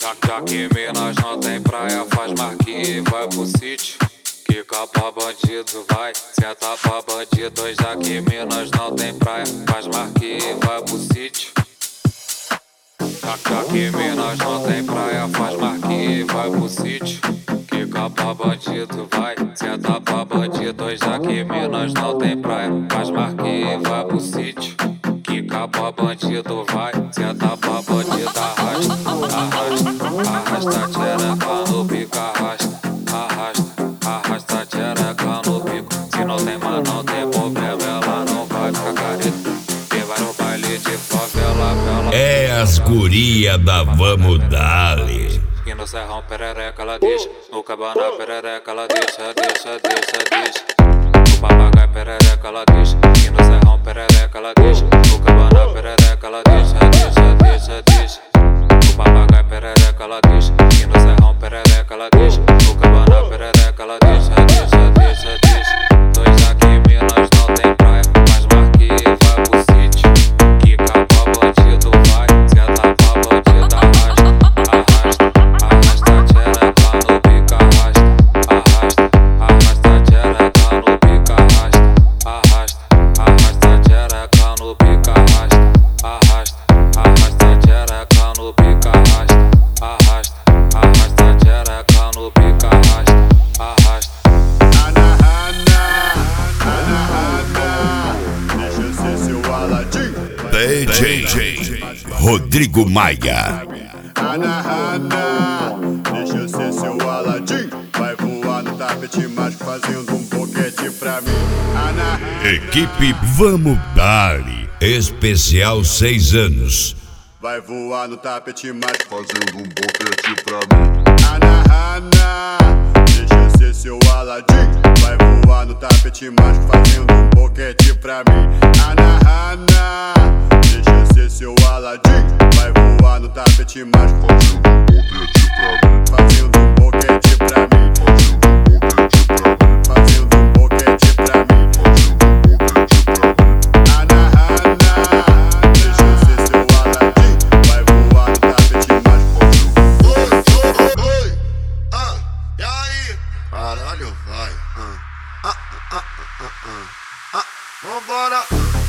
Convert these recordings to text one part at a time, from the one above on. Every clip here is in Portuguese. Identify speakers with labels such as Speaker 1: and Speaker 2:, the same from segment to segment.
Speaker 1: Já que Minas não tem praia, faz marquinha e vai pro sítio. Quica pra bandido, vai, senta pra bandido. Já que Minas não tem praia, faz marquinha e vai pro sítio. Já que Minas não tem praia, faz marquinha e vai pro sítio. Quica pra bandido, vai, senta pra bandido. Já que Minas não tem praia, faz marquinha e vai pro sítio. Quica pra bandido, vai, senta pra bandido. Arrasta, arrasta, arrasta a tchereca no pico, arrasta, arrasta, arrasta a tchereca no pico. Se não tem mas não tem problema, ela não vai ficar careta. Quem vai no baile de favela, vela.
Speaker 2: É as guria da Vamos Dali.
Speaker 1: E no serrão perereca ela deixa, no cabana perereca ela deixa, deixa, deixa, deixa. No papagaio perereca ela deixa, e no serrão perereca ela deixa, no cabana perereca ela deixa, deixa, deixa, deixa. No papagaio perereca ela deixa, e no serrão perereca ela deixa, no cabana perereca ela deixa, deixa, deixa, deixa. Dois aqui Minas não tem praia, mas marquinha e vai pro sítio. Quica pra bandido, vai, senta pra bandido, arrasta, arrasta. Arrasta a tchereca no pico, arrasta, arrasta, arrasta a tchereca no pico, arrasta, arrasta, arrasta a tchereca no pico, arrasta, arrasta, arrasta a tchereca no pico, arrasta, arrasta, arrasta a tchereca no pico, arrasta, arrasta.
Speaker 3: Ana Ana, deixa eu ser seu Aladim.
Speaker 2: DJ Rodrigo Maia.
Speaker 3: Ana, deixa eu ser seu Aladim. Vai voar no tapete mágico fazendo um boquete pra mim. Ana,
Speaker 2: Equipe Vamos Dali. Especial 6 anos.
Speaker 3: vai voar no tapete mágico fazendo um boquete pra mim. Ana, deixa eu ser seu Aladim. Vai voar no tapete mágico fazendo um boquete pra mim. Ana, deixa eu ser seu Aladim. Vai voar no tapete mágico fazendo um boquete pra mim. Fazendo um boquete pra mim. Ana, deixa eu ser seu Aladim. Vai voar no tapete mágico.
Speaker 4: Oi, e aí? Caralho, vai. Vambora.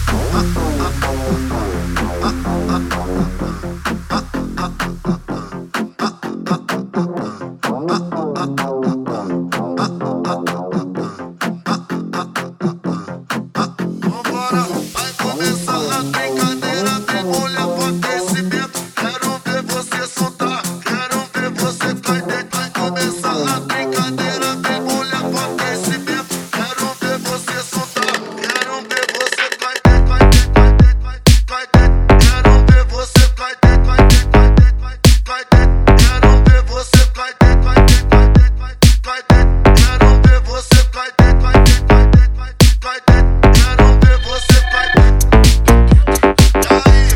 Speaker 4: Vambora, vai começar a brincadeira. Tem mulher pro aquecimento. Quero ver você soltar, quero ver você cair dentro. Vai começar a brincadeira. Tem mulher pro aquecimento. Quero ver você soltar, quero ver você cair dentro, cai dentro, cai dentro, cai dentro. Quero ver você cair dentro, cai dentro, cai dentro, cai dentro. Quero ver você cair dentro, cai dentro, cai dentro, cai dentro. Quero ver você cair dentro, cai dentro, cai dentro, cai dentro. Quero ver você cair dentro. E aí,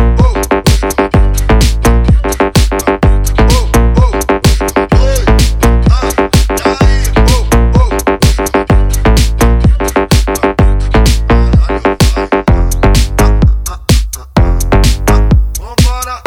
Speaker 4: vambora.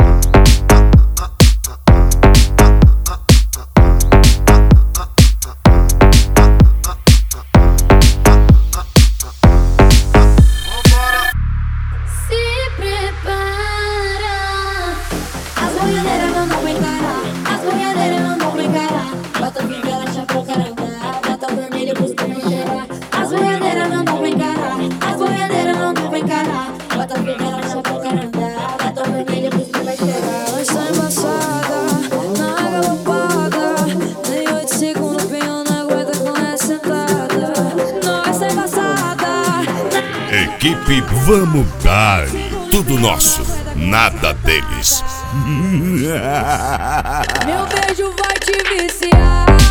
Speaker 4: Vambora.
Speaker 5: Se prepara, as boiadeiras não vão encarar, as boiadeiras não vão encarar. Bota fivela, chapéu, caranga, bota vermelho pros pés cheirar. As boiadeiras não vão encarar, as boiadeiras não vão encarar. Bota fivela, chapéu, caranga, bota vermelho pros pés cheirar. Nós tá embaçada, na galopada, nem 8 segundos, penhão não aguenta com essa sentada. Nós tá embaçada.
Speaker 2: Equipe Vamos Dali. Tudo nosso, nada deles.
Speaker 5: Meu beijo vai te viciar.